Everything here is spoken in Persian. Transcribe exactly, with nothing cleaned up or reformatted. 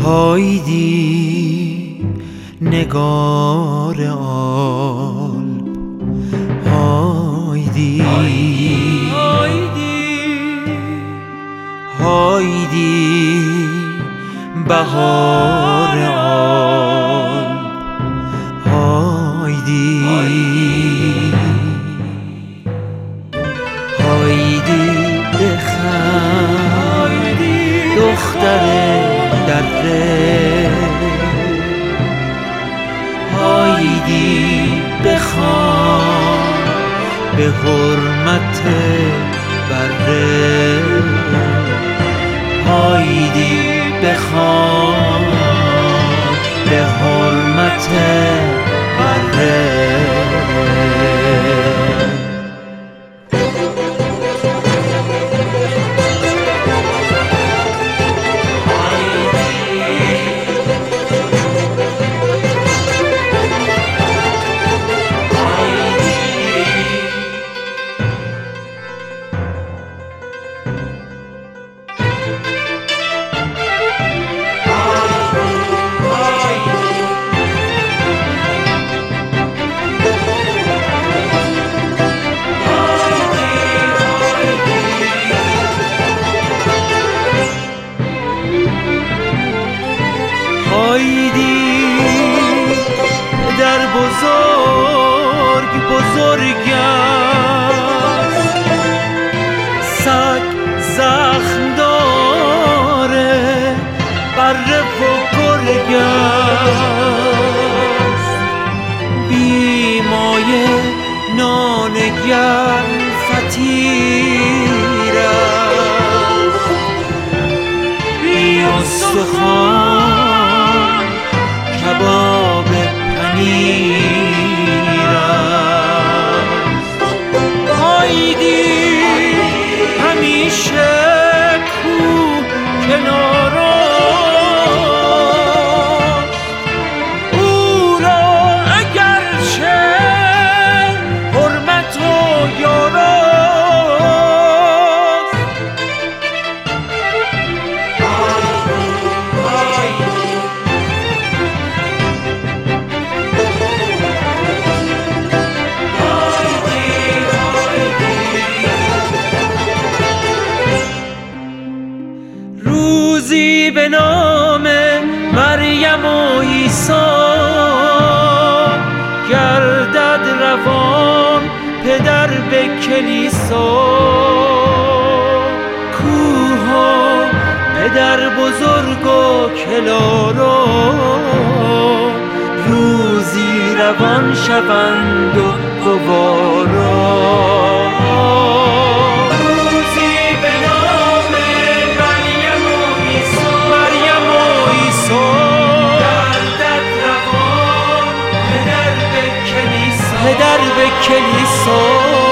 هایدی نگار آلپ، هایدی هایدی بهار آلپ، هایدی هایدی بخند دختر دره، هایدی بخوان به حرمت بره، هایدی بخوان به حرمت بره. هایدی پدر بزرگ بزرگ است، سگ زخم داره بره و گرگ است، بی مایه نانگر فطیر است، بی استخوان کباب پنیر است. هایدی همیشه کو کناراست، او را اگرچه حرمت و یاراست. روزی به نام مریم و عیسی گردد روان پدر به کلیسا، کوها پدر بزرگ و کلارا روزی روان شوند و گوارا. پدر به کلیسا